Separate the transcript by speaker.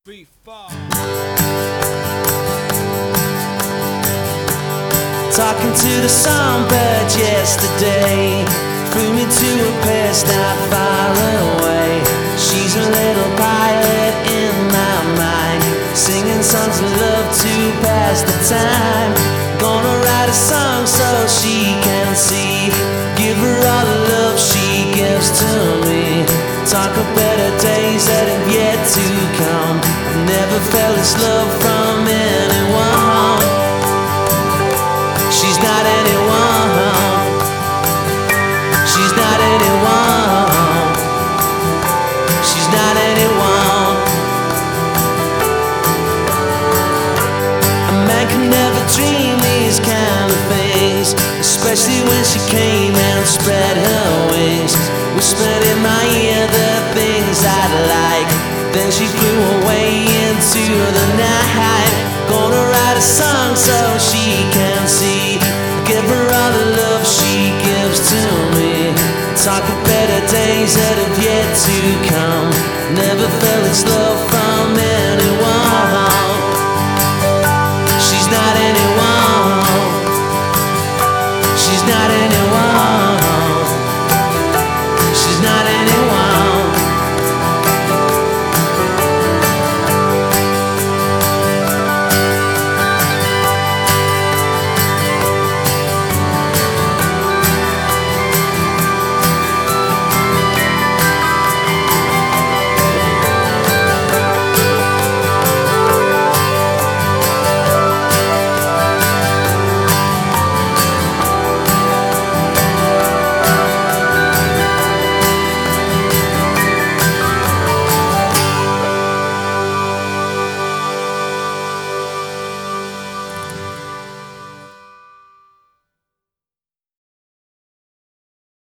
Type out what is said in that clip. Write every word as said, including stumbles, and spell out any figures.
Speaker 1: before.
Speaker 2: Talking to the songbird yesterday, flew me to a place not far away. She's a little pilot in my mind, singing songs of love to pass the time. Gonna write a song so she can see, give her all the love she gives to me. Talk of better days that have yet to come. I've never felt this love from anyone. She's not anyone. She's not anyone. She's not anyone. A man can never dream these kind of things, especially when she came and spread her wings, whispered in my ear the things I'd like. Then she flew away into the night. Gonna write a song so she can see, give her all the love she gives to me. Talk of better days that have yet to come. Never felt this love